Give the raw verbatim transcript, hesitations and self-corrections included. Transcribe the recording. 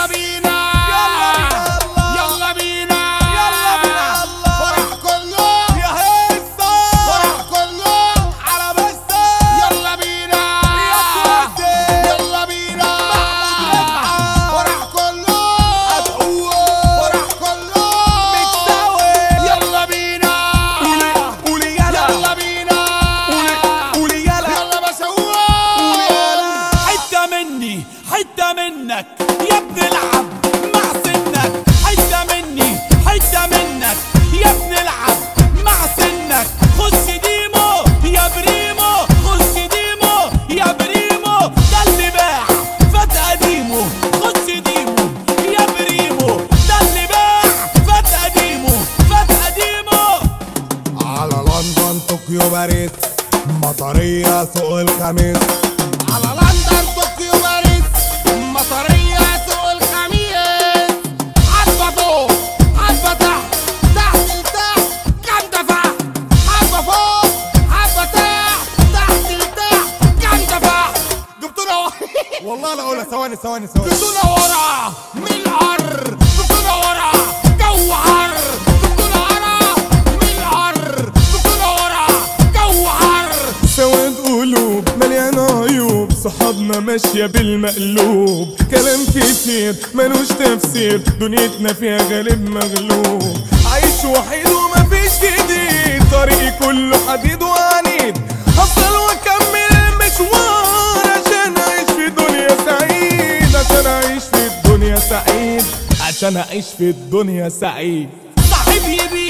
يلا بينا يلا بينا يلا بينا فرح كله يا هيصة فرح كله على بسة يلا بينا يا كوتي يلا بينا رفعة فرح كله هتقول فرح كله متساوي يلا بينا قولي يلا يلا بينا قولي يلا يلا بسوق حتة مني حتة منك يا ابن العب مع سنك حتة مني حتة منك يا ابن العب مع سنك خش ديمو يا بريمو خش ديمو يا بريمو ده اللي باع فات قديمه خش ديمو يا بريمو ده اللي باع فات قديمه فات قديمه على لندن طوكيو باريس مطرية سوق الخميس على لندن طوكيو باريس مطرية سوق الخميس حبة فوق حبة تحت تحت لتحت جامدة فحت حبة فوق حبة تحت تحت لتحت جامدة فحت جبتونا ورا والله لا اقولها ثواني ثواني ثواني جبتونا ورا من الحر جبتونا ورا جو حر جبتونا ورا من الحر جبتونا ورا جو حر سواد قلوب مليانة عيوب صحابنا ماشية بالمقلوب كلام كتير ملوش تفسير دنيتنا فيها غالب مغلوب عايش وحيد ومفيش جديد طريقي كله حديد وعنيد هفضل واكمل المشوار عشان اعيش في دنيا سعيد عشان اعيش في الدنيا سعيد عشان اعيش في الدنيا سعيد صاحب يبيع